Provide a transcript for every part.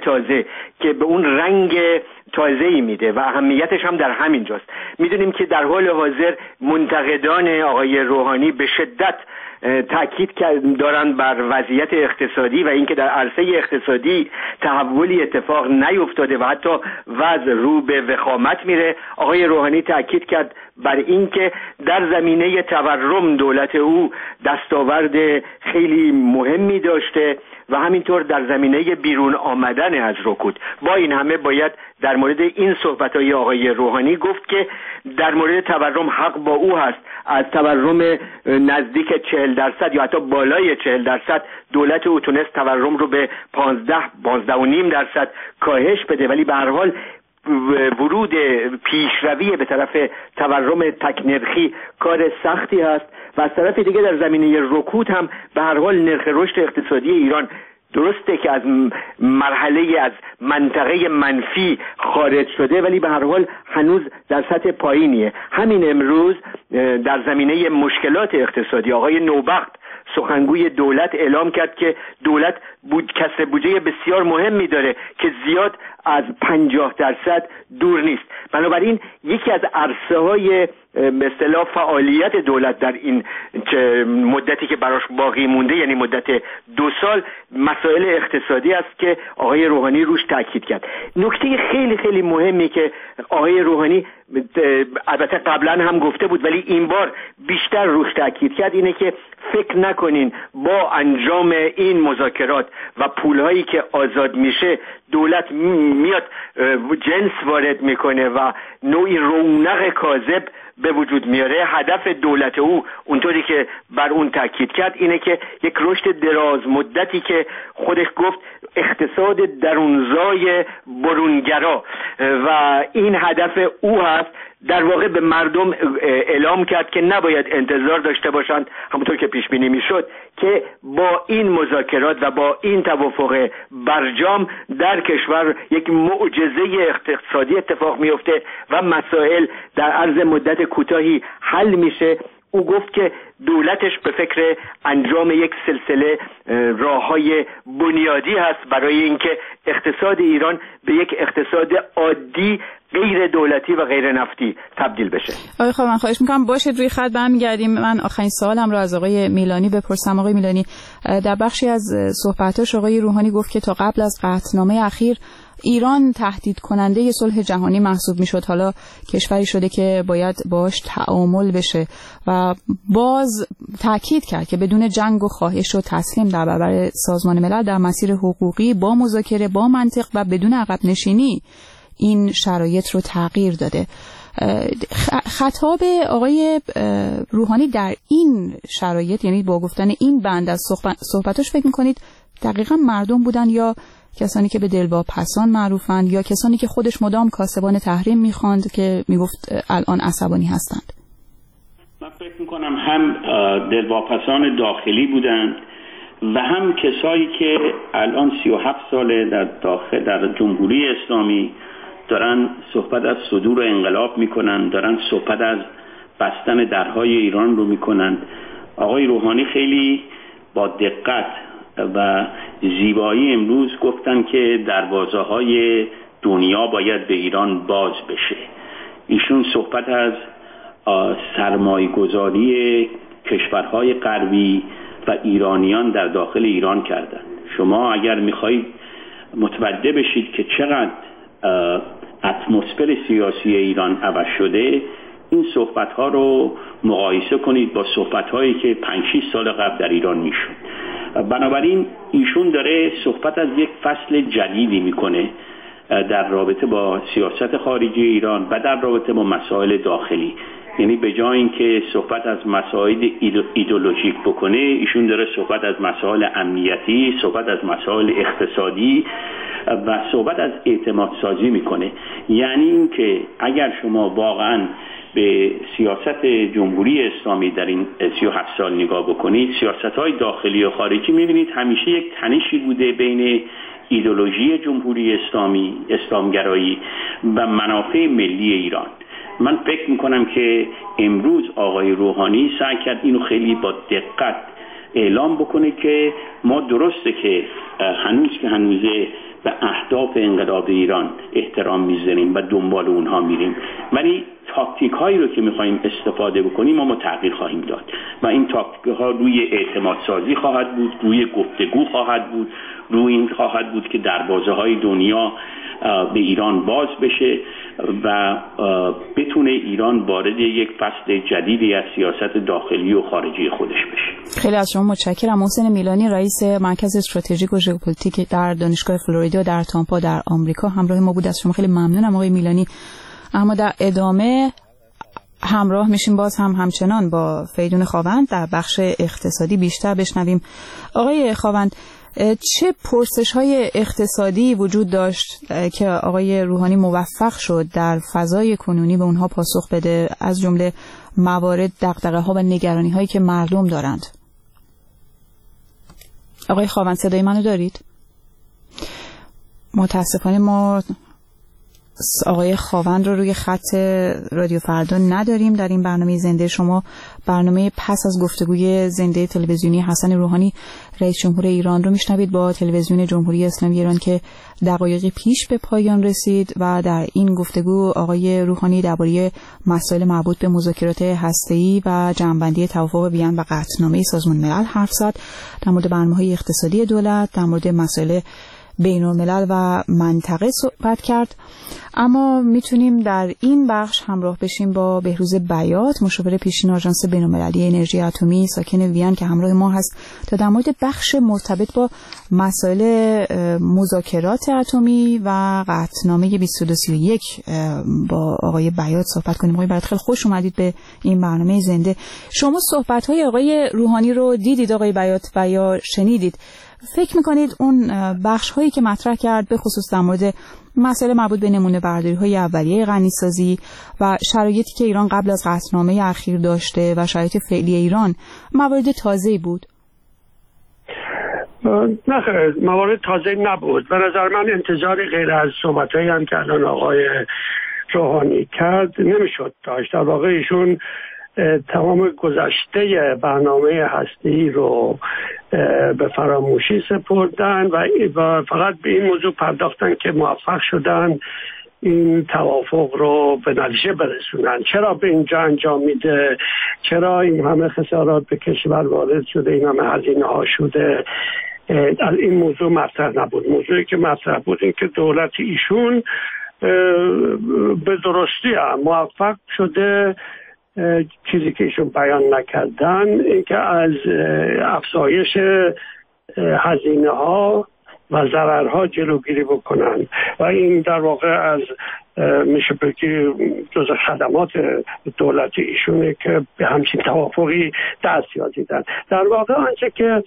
تازه که به اون رنگ تازه‌ای میده و اهمیتش هم در همین جاست. میدونیم که در حال حاضر منتقدان آقای روحانی به شدت تأکید دارن بر وضعیت اقتصادی و اینکه در عرصه اقتصادی تحولی اتفاق نیفتاده و حتی وضع رو به وخامت میره. آقای روحانی تأکید کرد بر اینکه در زمینه تورم دولت او دستاورد خیلی مهمی داشته و همینطور در زمینه بیرون آمدن از رکود. با این همه باید در مورد این صحبت‌های آقای روحانی گفت که در مورد تورم حق با او هست. از تورم نزدیک 40% یا حتی بالای 40% دولت او تونست تورم رو به 15.5% کاهش بده، ولی به هر حال ورود پیشروی به طرف تورم تکنرخی کار سختی هست و از طرف دیگه در زمینه رکود هم به هر حال نرخ رشد اقتصادی ایران درسته که از مرحله از منطقه منفی خارج شده، ولی به هر حال هنوز در سطح پایینیه. همین امروز در زمینه مشکلات اقتصادی آقای نوبخت سخنگوی دولت اعلام کرد که دولت کسر بودجه بسیار مهمی داره که زیاد از 50% دور نیست. بنابراین یکی از عرصه‌های به اصطلاح فعالیت دولت در این مدتی که براش باقی مونده، یعنی مدت 2 سال، مسائل اقتصادی است که آقای روحانی روش تاکید کرد. نکته خیلی خیلی مهمی که آقای روحانی البته قبلا هم گفته بود ولی این بار بیشتر روش تاکید کرد اینه که فکر نکنین با انجام این مذاکرات و پولهایی که آزاد میشه دولت میاد جنس وارد میکنه و نوعی رونق کاذب به وجود میاره. هدف دولت او اونطوری که بر اون تاکید کرد اینه که یک رشد دراز مدتی که خودش گفت اقتصاد درونزای برونگرا و این هدف او هست. در واقع به مردم اعلام کرد که نباید انتظار داشته باشند، همونطور که پیش بینی میشد، که با این مذاکرات و با این توافق برجام در کشور یک معجزه اقتصادی اتفاق میفته و مسائل در عرض مدت کوتاهی حل میشه. او گفت که دولتش به فکر انجام یک سلسله راه‌های بنیادی هست برای اینکه اقتصاد ایران به یک اقتصاد عادی غیر دولتی و غیر نفتی تبدیل بشه. آقای خب من خواهش میکنم باشید روی خط برمیگردیم. من آخرین سوالم رو از آقای میلانی بپرسم. آقای میلانی، در بخشی از صحبتاش آقای روحانی گفت که تا قبل از قطعنامه اخیر ایران تهدید کننده صلح جهانی محسوب میشد، حالا کشوری شده که باید باش تعامل بشه و باز تاکید کرد که بدون جنگ و خواهش و تسلیم در برابر سازمان ملل در مسیر حقوقی با مذاکره با منطق و بدون عقب نشینی این شرایط رو تغییر داده. خطاب آقای روحانی در این شرایط، یعنی با گفتن این بند از صحبتاش، فکر میکنید دقیقا مردم بودن یا کسانی که به دلواپسان معروفند یا کسانی که خودش مدام کاسبان تحریم میخواند که میگفت الان عصبانی هستند؟ من فکر میکنم هم دلواپسان داخلی بودند و هم کسایی که الان 37 ساله در جمهوری اسلامی دارن صحبت از صدور انقلاب میکنن، دارن صحبت از بستن درهای ایران رو میکنن. آقای روحانی خیلی با دقت و زیبایی امروز گفتن که دروازه‌های دنیا باید به ایران باز بشه. ایشون صحبت از سرمایه‌گذاری کشورهای غربی و ایرانیان در داخل ایران کردن. شما اگر میخواهید متوجه بشید که چقدر اتمسفر سیاسی ایران عوض شده، این صحبت‌ها رو مقایسه کنید با صحبت‌هایی که 5-6 سال قبل در ایران میشد. بنابراین ایشون داره صحبت از یک فصل جدیدی میکنه در رابطه با سیاست خارجی ایران و در رابطه با مسائل داخلی. یعنی به جای اینکه صحبت از مسائل ایدئولوژیک بکنه، ایشون داره صحبت از مسائل امنیتی، صحبت از مسائل اقتصادی و صحبت از اعتماد سازی میکنه. یعنی اینکه اگر شما واقعا به سیاست جمهوری اسلامی در این 37 سال نگاه بکنید، سیاست‌های داخلی و خارجی، می‌بینید همیشه یک تنشی بوده بین ایدئولوژی جمهوری اسلامی، اسلامگرایی و منافع ملی ایران. من فکر می‌کنم که امروز آقای روحانی سعی کرد اینو خیلی با دقت اعلام بکنه که ما درسته که هنوزه به اهداف اهداف انقلاب ایران احترام میذاریم و دنبال اونها میریم، ولی تاکتیک هایی رو که میخوایم استفاده بکنیم ما تغییر خواهیم داد و این تاکتیک ها روی اعتماد سازی خواهد بود، روی گفتگو خواهد بود، روی این خواهد بود که دروازه های دنیا به ایران باز بشه و بتونه ایران وارد یک فصل جدیدی از سیاست داخلی و خارجی خودش بشه. خیلی از شما متشکرم. محسن میلانی، رئیس مرکز استراتژیک و ژئوپلیتیک در دانشگاه فلوریدا در تامپا در آمریکا همراه ما بود. از شما خیلی ممنونم آقای میلانی. اما در ادامه همراه میشیم باز همچنان با فریدون خاوند در بخش اقتصادی بیشتر بشنویم. آقای خاوند، چه پرسش‌های اقتصادی وجود داشت که آقای روحانی موفق شد در فضای کنونی به اونها پاسخ بده، از جمله موارد دغدغه‌ها و نگرانی‌هایی که مردم دارند؟ آقای خاوند صدای منو دارید؟ متاسفانه ما آقای خاوند رو روی خط رادیو فردا نداریم در این برنامه زنده شما. برنامه پس از گفتگوی زنده تلویزیونی حسن روحانی رئیس جمهور ایران رو میشنوید با تلویزیون جمهوری اسلامی ایران که دقایقی پیش به پایان رسید و در این گفتگو آقای روحانی درباره مسائل مربوط به مذاکرات هسته‌ای و جمع‌بندی توافق وین و قطعنامه سازمان ملل حرف زد، در مورد برنامه‌های اقتصادی دولت، در مورد مسائل بین‌الملل و منطقه صحبت کرد. اما میتونیم در این بخش همراه بشیم با بهروز بیات، مشاور پیشین آژانس بین‌المللی انرژی اتمی ساکن وین که همراه ما هست تا در مورد بخش مرتبط با مسائل مذاکرات اتمی و قطعنامه 2231 با آقای بیات صحبت کنیم. آقای بیات خیلی خوش اومدید به این برنامه زنده. شما صحبت‌های آقای روحانی رو دیدید آقای بیات و یا شنیدید؟ فکر میکنید اون بخش هایی که مطرح کرد به خصوص در مورد مسائل مربوط به نمونه برداری های اولیه غنیسازی و شرایطی که ایران قبل از قطعنامه اخیر داشته و شرایط فعلی ایران موارد تازه‌ای بود؟ نه خیر، موارد تازه نبود. به نظر من انتظاری غیر از صحبتایی هم که الان آقای روحانی کرد نمیشد داشت. در واقع ایشون تمام گذشته برنامه هسته‌ای رو به فراموشی سپردن و فقط به این موضوع پرداختن که موفق شدن این توافق رو به نتیجه برسونن. چرا به اینجا انجام میده؟ چرا این همه خسارات به کشور وارد شده؟ این همه هزینه ها شده؟ این موضوع مطرح نبود. موضوعی که مطرح بود این که دولت ایشون به درستی موفق شده چیزی که ایشون بیان نکردن این که از افزایش هزینه ها و ضررها جلوگیری بکنن و این در واقع از میشه بگی جز خدمات دولت ایشونه که به همچین توافقی دست یازیدن. در واقع آنچه که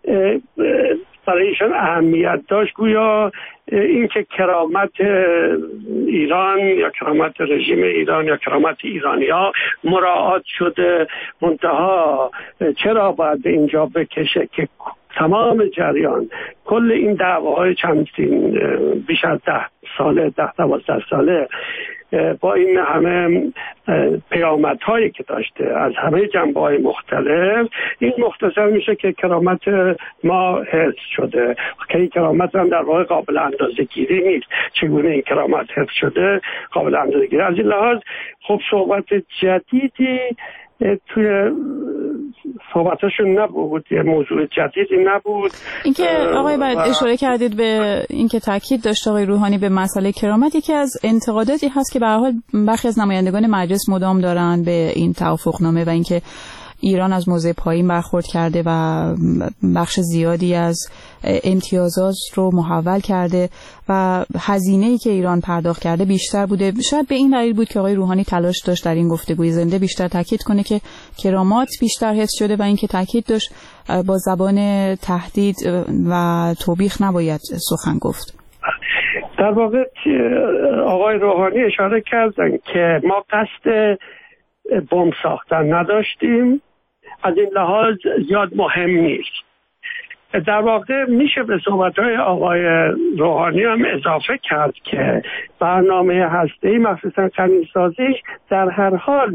برای ایشان اهمیت داشت گویا این که کرامت ایران یا کرامت رژیم ایران یا کرامت ایرانی‌ها مراعات شده، منتها چرا باید به اینجا بکشه که تمام جریان کل این دعواهای چندین بیش از 10 ساله 10-12 ساله با این همه پیامدهایی که داشته از همه جنبه‌های مختلف، این مختصر میشه که کرامت ما حفظ شده که این کرامت هم در واقع قابل اندازه‌گیری نیست. چگونه این کرامت حفظ شده قابل اندازه‌گیری؟ از این لحاظ خب صحبت جدیدی توی صحبتاشون نبود، یه موضوع جدیدی نبود. اینکه آقای بعد اشاره کردید به اینکه تاکید داشت آقای روحانی به مسئله کرامت، یکی از انتقاداتی هست که به هر حال برخی از نمایندگان مجلس مدام دارن به این توافقنامه و اینکه ایران از موضع پایین برخورد کرده و بخش زیادی از امتیازات رو محول کرده و هزینه‌ای که ایران پرداخت کرده بیشتر بوده. شاید به این دلیل بود که آقای روحانی تلاش داشت در این گفتگوی زنده بیشتر تاکید کنه که کرامات بیشتر حفظ شده و اینکه تاکید داشت با زبان تهدید و توبیخ نباید سخن گفت. در واقع آقای روحانی اشاره کردن که ما قصد بمب ساختن نداشتیم، از این لحاظ زیاد مهم نیست. در واقع میشه به صحبت‌های آقای روحانی هم اضافه کرد که برنامه هسته‌ای مخصوصا غنی‌سازی در هر حال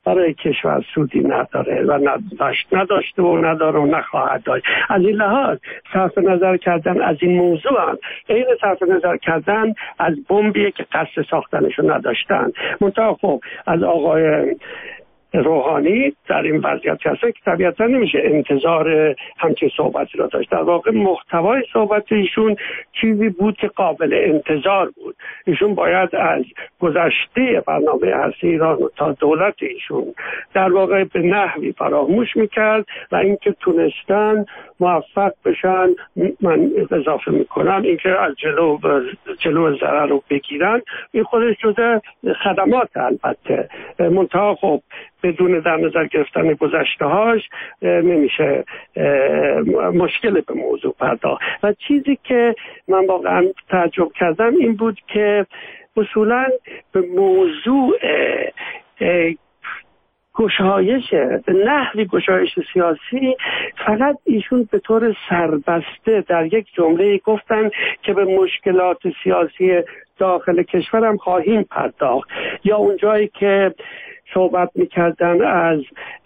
برای کشور سودی نداره و نداشته و نداره و نخواهد داشت. از این لحاظ صرف نظر کردن از این موضوع هم این صرف نظر کردن از بمبی که قصد ساختنشو نداشتن. منتها خب از آقای روحانی در این وضعیت هست که طبیعتا نمیشه انتظار همچین صحبتی را داشت. در واقع محتوای صحبت ایشون چیزی بود که قابل انتظار بود. ایشون باید از گذشته برنامه ارضی ایران تا دولت ایشون در واقع به نحوی فراموش میکرد و اینکه تونستن موفق بشن، من اضافه میکنم اینکه از جلو ضرر رو بگیرن، این خودش جزء خدمات البته. منتها خب بدون در نظر گرفتن گذشته هاش نمیشه مشکل به موضوع پرداخت. و چیزی که من واقعا تعجب کردم این بود که اصولا به موضوع گشایش، به نحوی گشایش سیاسی فقط ایشون به طور سربسته در یک جمله گفتن که به مشکلات سیاسی داخل کشورم خواهیم پرداخت، یا اونجایی که صحبت میکردن از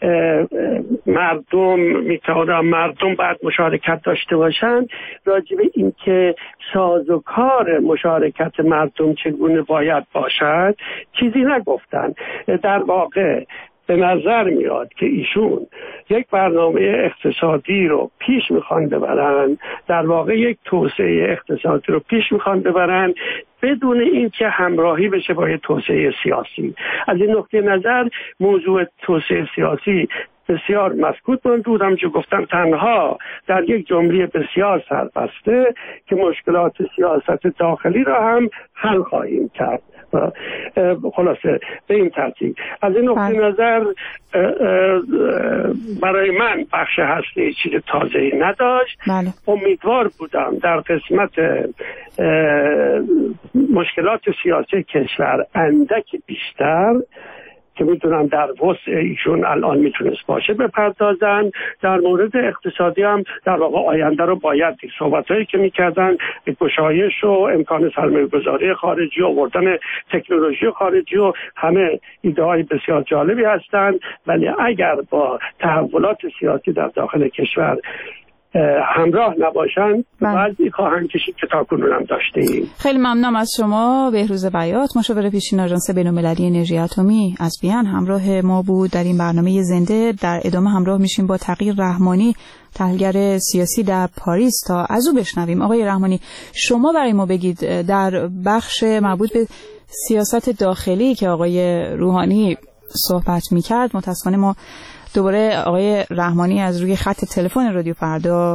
مردم باید مشارکت داشته باشن، راجع به این که سازوکار مشارکت مردم چگونه باید باشد چیزی نگفتن. در واقع به نظر میاد که ایشون یک برنامه اقتصادی رو پیش میخوان ببرن، در واقع یک توسعه اقتصادی رو پیش میخوان ببرن بدون اینکه همراهی بشه با توسعه سیاسی. از این نقطه نظر موضوع توسعه سیاسی بسیار مسکوت بود. همچون گفتم تنها در یک جمله بسیار سربسته که مشکلات سیاست داخلی را هم حل خواهیم کرد. خلاصه به این ترتیب از این نقطه نظر برای من بخش هستی چیز تازه‌ای نداشت. امیدوار بودم در قسمت مشکلات سیاسی کشور اندک بیشتر که میتونم در وسع ایشون الان میتونست باشه بپردازن. در مورد اقتصادی هم در واقع آینده رو باید صحبتایی که میکردن گشایش و امکان سرمایه گذاری خارجی و آوردن تکنولوژی خارجی و همه ایده های بسیار جالبی هستند، ولی اگر با تحولات سیاسی در داخل کشور همراه نباشند وضعی خواهند کشید که تاکنون هم داشتیم. خیلی ممنونم از شما. بهروز بیات، مشاور پیشین آژانس بین‌المللی انرژی اتمی از وین همراه ما بود در این برنامه زنده. در ادامه همراه میشیم با تغییر رحمانی، تحلیلگر سیاسی در پاریس، تا از او بشنویم. آقای رحمانی، شما برای ما بگید در بخش مربوط به سیاست داخلی که آقای روحانی صحبت میکرد، متاسفانه ما دوباره آقای رحمانی از روی خط تلفن رادیو فردا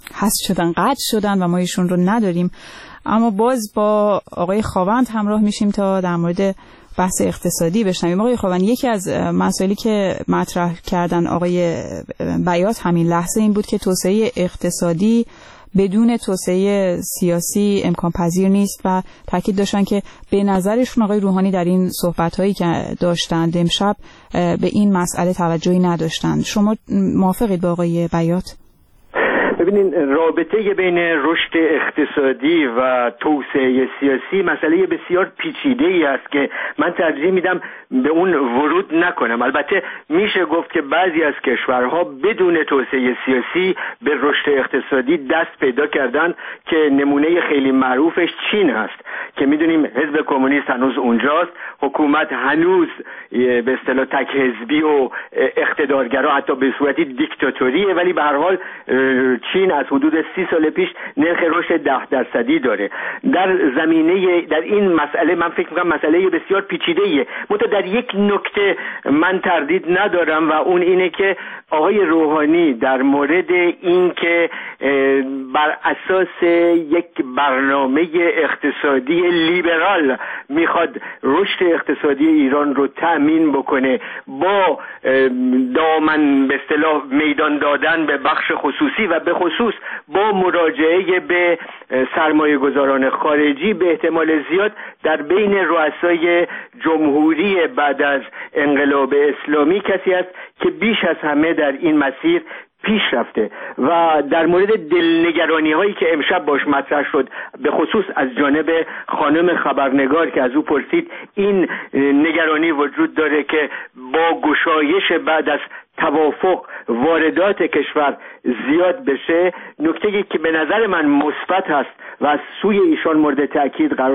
قطع شدن و ما ایشون رو نداریم، اما باز با آقای خاوند همراه میشیم تا در مورد بحث اقتصادی بشنویم. آقای خاوند، یکی از مسائلی که مطرح کردن آقای بیات همین لحظه این بود که توسعه اقتصادی بدون توسعه سیاسی امکان پذیر نیست و تاکید داشتن که به نظرشون آقای روحانی در این صحبت‌هایی که داشتند امشب به این مسئله توجهی نداشتند. شما موافقید با آقای بیات؟ ببینین، رابطه بین رشد اقتصادی و توسعه سیاسی مسئله بسیار پیچیده‌ای است که من ترجیح میدم به اون ورود نکنم. البته میشه گفت که بعضی از کشورها بدون توسعه سیاسی به رشد اقتصادی دست پیدا کردن که نمونه خیلی معروفش چین هست که میدونیم حزب کمونیست هنوز اونجاست، حکومت هنوز به اصطلاح تک حزبی و اقتدارگرا حتی به صورتی دیکتاتوریه، ولی به هر حال چین از حدود 30 سال پیش نرخ رشد 10% داره. در این مسئله من فکر می‌کنم مسئله بسیار پیچیده‌ایه. منتها در یک نکته من تردید ندارم و اون اینه که آقای روحانی در مورد این که بر اساس یک برنامه اقتصادی لیبرال میخواد رشد اقتصادی ایران رو تأمین بکنه با دامن به اصطلاح میدان دادن به بخش خصوصی و به خصوص با مراجعه به سرمایه گذاران خارجی، به احتمال زیاد در بین رؤسای جمهوری بعد از انقلاب اسلامی کسی است که بیش از همه در این مسیر پیش رفته و در مورد دلنگرانی هایی که امشب باش مطرح شد به خصوص از جانب خانم خبرنگار که از او پرسید، این نگرانی وجود داره که با گشایش بعد از توافق واردات کشور زیاد بشه. نکته‌ای که به نظر من مثبت هست و از سوی ایشان مورد تأکید قرار